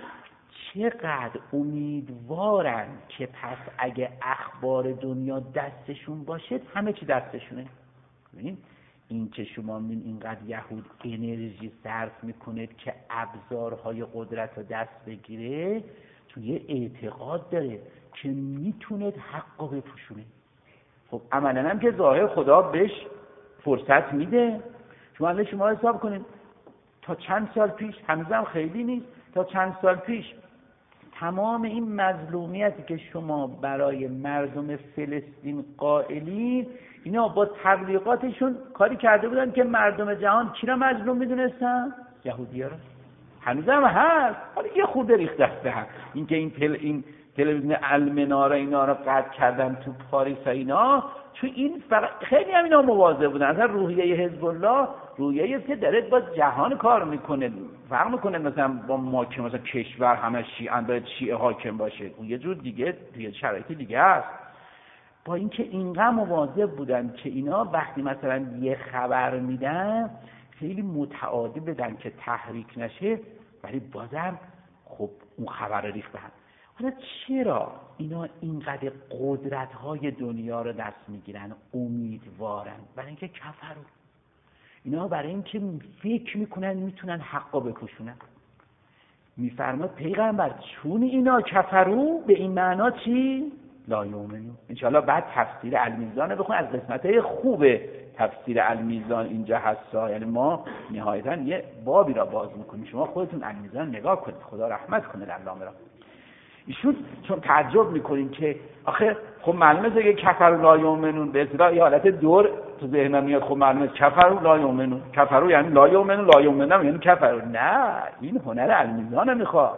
چقدر امیدوارن که پس اگه اخبار دنیا دستشون باشه همه چی دستشونه. ببینید این که شما اینقدر یهود انرژی صرف میکنه که ابزارهای قدرت رو دست بگیره، چون یه اعتقاد داره که میتونه حق رو بپوشونه. خب عملاً هم که ظاهر خدا بهش فرصت میده. شما حساب کنید تا چند سال پیش، هنوزم خیلی نیست، تا چند سال پیش تمام این مظلومیتی که شما برای مردم فلسطین قائلین، اینا با تبلیغاتشون کاری کرده بودن که مردم جهان کی را مظلوم میدونستن؟ یهودی‌ها را. هنوزم هست، حالا یه خورده ریخته است. این که این تلویزیون المناره اینا رو قطع کردن تو پاریس اینا، چون این خیلی هم اینا مواظب بودن. اصلا روحیه حزب الله روحیه‌ای است که داره با جهان کار میکنه، فرق میکنه مثلا با ما که مثلا کشور همه شیعه‌اند باید شیعه حاکم باشه. اون یه جور دیگه، یه شرایط دیگه است. با اینکه اینقدر مواظب بودن که اینا وقتی مثلا یه خبر میدن خیلی متعادی بدن که تحریک نشه، ولی بازم خب اون خبر ریخت هم. حالا چرا اینا اینقدر قدرت‌های دنیا رو دست میگیرن؟ امیدوارن برای اینکه کفروا، اینا برای اینکه فکر میکنن میتونن حقا بپوشونن. میفرماد پیغمبر چون اینا کفروا، به این معنا چی؟ لا یؤمنون. انشاءالله بعد تفسیر المیزان رو بخون، از قسمت‌های خوب تفسیر المیزان اینجا هستا. یعنی ما نهایتاً یه بابی را باز میکنیم، شما خودتون المیزان نگاه کنید، خدا رحمت کنه علامه را. ایشون چون تعجب میکنیم که آخه خب معلومه که کفر لا یؤمنون به اصطلاح یه حالت دور تو ذهن میاد. خب معلومه کفر لا یؤمنون، کفر یعنی لا یؤمنون، لا یؤمنون یعنی کفر. نه، این هنر المیزان میخواد.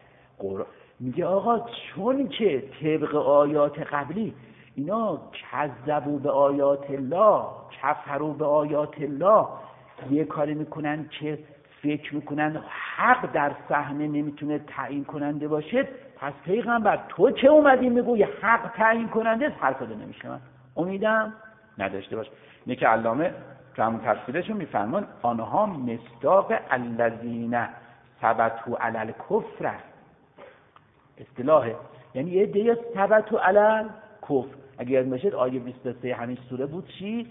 میگه آقا چون که طبق آیات قبلی اینا کذبوا به آیات الله، کفروا به آیات الله، یه کاری میکنن که فکر میکنن حق در صحنه نمیتونه تعیین کننده باشه، پس پیغمبر تو که اومدی میگوی حق تعیین کننده است، حرف ده نمیشه. من امیدم نداشته باش. اینه که علامه تو تفسیرشون میفرمان آنها مصداق الذین ثبتوا علی الکفر، اصطلاحه، یعنی یه دیگه ثبتوا علی الکفر. اگه یاد باشید آیه 23 همین سوره بود چی؟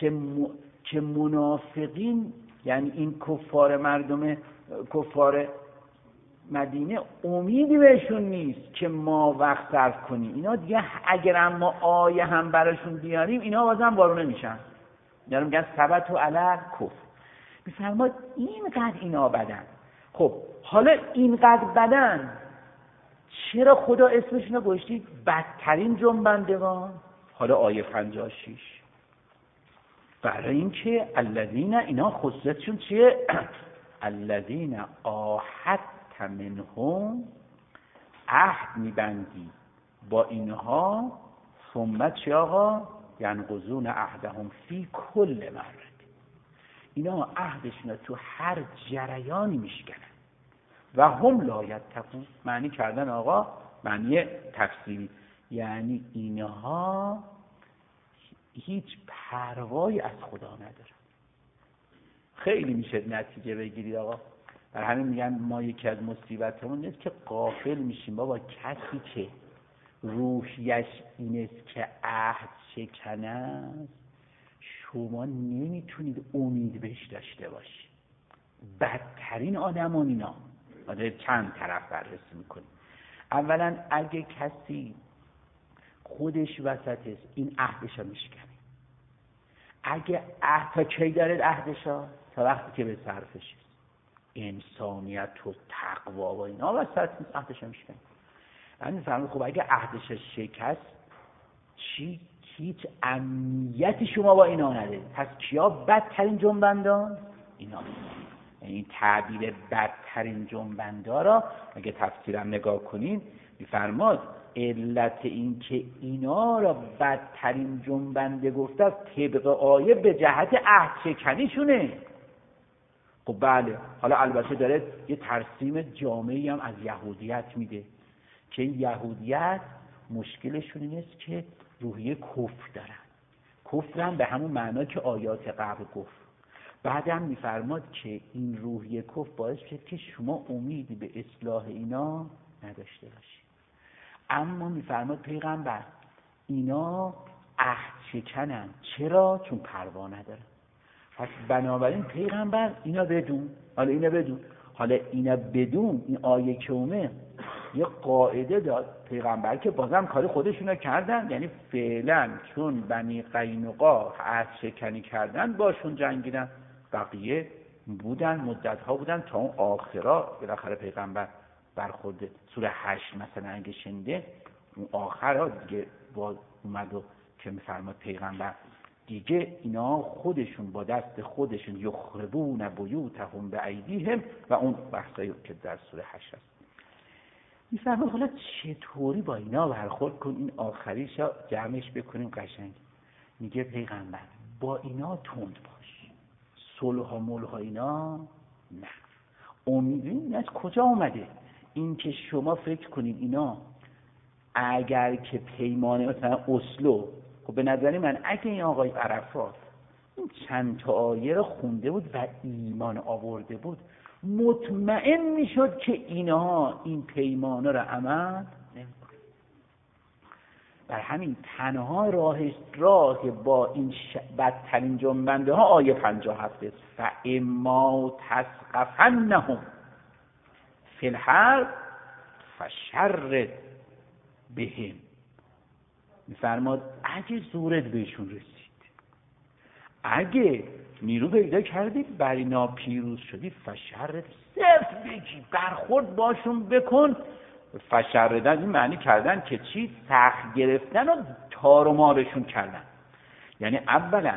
که منافقین، یعنی این کفار مردم کفار مدینه امیدی بهشون نیست که ما وقت صرف کنیم. اینا دیگه اگر ما آیه هم براشون بیاریم اینا بازم وارونه میشن. اینا میگن ثبتوا علی الکفر. میفرماد اینقدر اینا بدن. خب حالا اینقدر بدن چرا خدا اسمشون رو گذاشت بدترین جنبندگان؟ حالا آیه 56 برای اینکه الذین، اینا خصوصیتشون چیه؟ الذین عاهدت منهم، عهد میبندی با اینها، ثم چی آقا؟ ینقضون عهدهم فی کل مرة، اینا عهدشون تو هر جریانی میشکنن. و هم لا یتقون، معنی کردن آقا معنی تفسیری، یعنی اینها هیچ پروایی از خدا ندارن. خیلی میشه نتیجه بگیرید آقا. در همین میگن ما یکی از مصیبتمون نیست که غافل میشیم بابا کسی که روحیش این است که عهد شکن است، شما نمیتونید امید بهش داشته باشید. بدترین آدمان اینا. ما چند طرف بررسی میکنیم. اولا اگه کسی خودش وسط است، این عهدش رو میشکنه. اگه عهد تا کی داره عهدش رو؟ تا وقتی که به صرفش است. انسانیت و تقوا و اینا وسط نیست، عهدش رو میشکنه. یعنی فرمود خب اگه عهدش شکست چی؟ هیچ امنیتی شما با اینا ندارید. پس کیا بدترین جنبندان؟ اینا. این تعبیر بدترین جنبندا را اگه تفسیرم نگاه کنین میفرماد علت این که اینا را بدترین جنبنده گفته است طبق آیه به جهت عهد شکنیشونه. خب بله، حالا البته داره یه ترسیم جامعی هم از یهودیت میده که این یهودیت مشکلشون این است که روحیه کفر دارن. کفر هم به همون معنا که آیات قبل گفت. بعدم میفرماد که این روحیه کفر باعث شد که شما امیدی به اصلاح اینا نداشته باشید. اما میفرماد پیغمبر اینا عهد شکنن. چرا؟ چون پروا ندارن. پس بنابراین پیغمبر اینا بدون، حالا اینا بدون، حالا اینا بدون، این آیه که اومه یه قاعده داد پیغمبر که بازم کاری خودشونو کردن. یعنی فعلا چون بنی قینقاع عهد شکنی کردن باشون جنگیدن، بقیه بودن، مدت‌ها بودن تا اون آخرا بالاخره پیغمبر برخورد سوره 8 مثلا اگه شنیده اون آخرا دیگه باز اومد و که میفرماد پیغمبر دیگه اینا خودشون با دست خودشون یخربون بیوتهم بایدیهم و اون بحثایی که در سوره 8 هست. میفرماد حالا چطوری با اینا برخورد کن؟ این آخریش جمعش بکنیم قشنگ. میگه پیغمبر با اینا تند باش، صلح و ملح اینا نه. امیدین از کجا اومده؟ این که شما فکر کنید اینا اگر که پیمانه مثلا اسلو، خب به نظر من اگه این آقای عرفات این چند تا آیه رو خونده بود و ایمان آورده بود مطمئن میشد که اینها این پیمانه رو عمل نمی‌کنن. بر همین تنها راه با این بدترین جنبنده ها آیه 57 است. فاما تثقفنهم فی الحرب فشرد بهم میفرماد اگه زورت بهشون رسید، اگه نیرو پیدا کردی بر اینا پیروز شدی، فشرد صرف بگی، برخورد باشون بکن. فشردن این معنی کردن که چی؟ سخت گرفتن و تار و مارشون کردن. یعنی اولا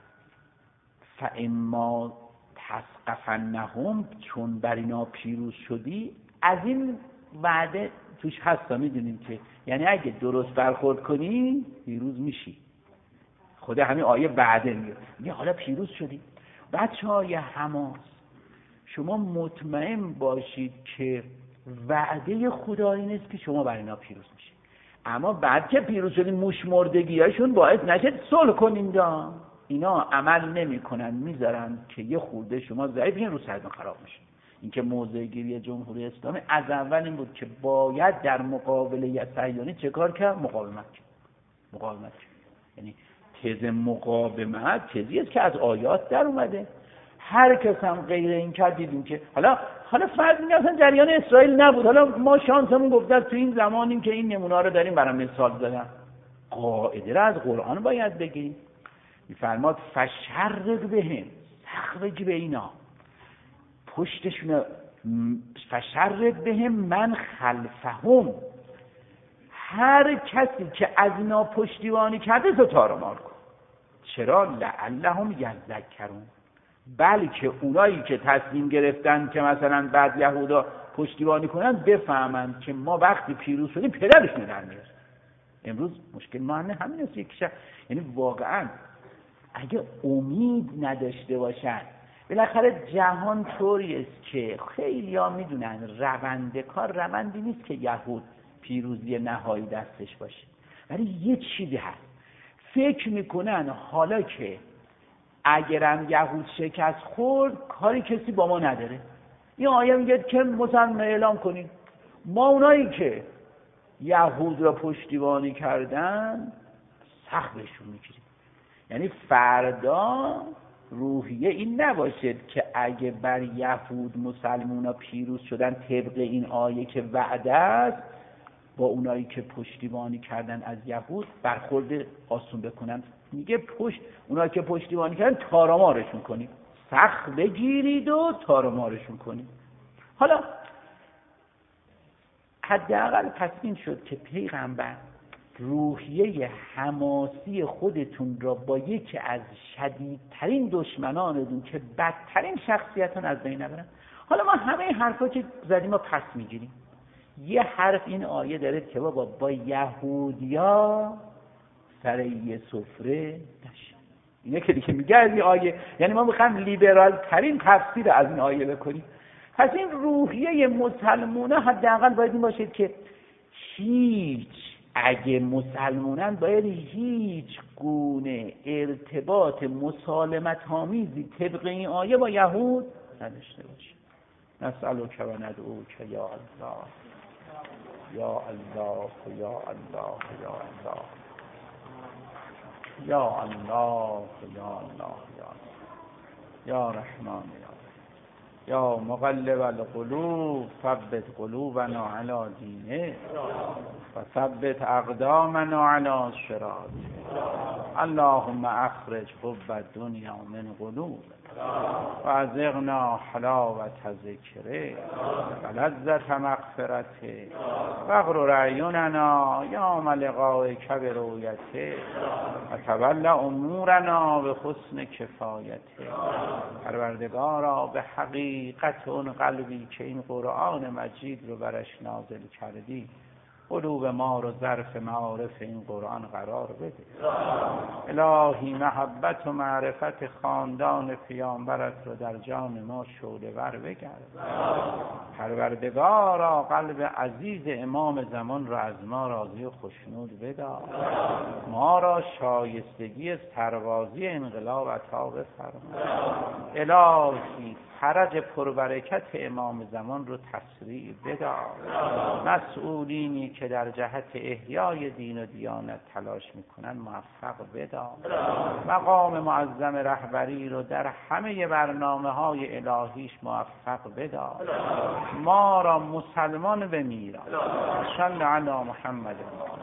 فاما تثقفنهم، چون بر اینا پیروز شدی، از این وعده توش هستا، میدونیم که یعنی اگه درست برخورد کنی پیروز میشی. خود همین آیه وعده میگه حالا پیروز شدی. بچه‌های حماس، شما مطمئن باشید که وعده خدا این است که شما بر اینا پیروز میشید، اما بعد که پیروز شدین موش مردگیاشون باعث نشد صلح کنین دا. اینا عمل نمی‌کنن، میذارن که یه خورده شما ضعیفین، رو سرتون خراب میشه. اینکه موضع گیری جمهوری اسلامی از اول این بود که باید در مقابله صهیونی چه کار کرد؟ مقاومت کرد. یعنی تز مقاومت تزی است که از آیات در اومده. هر کس هم غیر این کرد دیدیم که حالا فرض میگم اصلا جریان اسرائیل نبود، حالا ما شانسمون گفته تو این زمانیم که این نمونه رو داریم برام مثال زدم. قاعده را از قرآن باید بگیم. میفرماد فشرد بهم، سخت بگی به اینا، پشتشون فشرد بهم من خلفهم، هر کسی که از اینا پشتیبانی کرده تو تار و مار کن. چرا؟ لعلهم یذکرون، بلکه اونایی که تصمیم گرفتن که مثلا بعد یهودا پشتیبانی کنن بفهمند که ما وقتی پیروز شدیم پدرشون در میاد. امروز مشکل ما همین است، یعنی واقعا اگه امید نداشته باشن، بالاخره جهان طوری است که خیلی ها میدونن روند کار روندی نیست که یهود پیروزی نهایی دستش باشه، ولی یه چیزی هست، فکر میکنن حالا که اگرم یهود شکست خورد کاری کسی با ما نداره. این آیه میگه که مثلا اعلام کنیم ما اونایی که یهود را پشتیبانی کردن سخت بهشون میگیریم. یعنی فردا روحیه این نباشد که اگه بر یهود مسلمونا پیروز شدن طبق این آیه که وعده است، با اونایی که پشتیبانی کردن از یهود برخورد آسون بکنن. میگه اونایی که پشتیبانی کردن تارمارشون کنید، سخت بگیرید و تارمارشون کنید. حالا حداقل پس این شد که پیغمبر روحیه حماسی خودتون را با یکی از شدیدترین دشمنانتون که بدترین شخصیتان از بین نبرن. حالا ما همه حرفا که زدیم ما پس میگیریم. یه حرف این آیه داره که با یهودیا سر یه سفره نشه. اینه که دیگه میگه از این آیه، یعنی ما میخوایم لیبرال ترین تفسیر از این آیه بکنیم. پس این روحیه مسلمانه حداقل باید این باشید که اگه مسلمانان باید هیچ گونه ارتباط مسالمت آمیزی طبق این آیه با یهود نداشته باشه. نسألک و ندعوک یا الله یا الله یا الله یا الله یا الله یا الله یا رحمان یا مقلب القلوب ثبت قلوبنا علی دینه و ثبت اقدامنا علی صراط. اللهم اخرج حب الدنیا من قلوب و ازغنا حلاوت ذکره و لذت مغفرته و اغرر اعیننا یوم لقائک برؤیته و تول امورنا به حسن کفایته. پروردگارا به حقیقت اون قلبی که این قرآن مجید رو برش نازل کردی، قلوب ما رو ظرف معارف این قرآن قرار بده. الهی محبت و معرفت خاندان پیامبرت رو در جان ما شعله ور بگرد. پروردگارا قلب عزیز امام زمان رو از ما راضی و خوشنود بدار. ما را شایستگی سربازی انقلاب عطا بفرما. الهی فرج پربرکت امام زمان رو تسریع بدار. مسئولینی که در جهت احیای دین و دیانت تلاش میکنن موفق بدار. مقام معظم رهبری رو در همه برنامه‌های الهیش موفق بدار. ما را مسلمان بمیران. صلی علی محمد.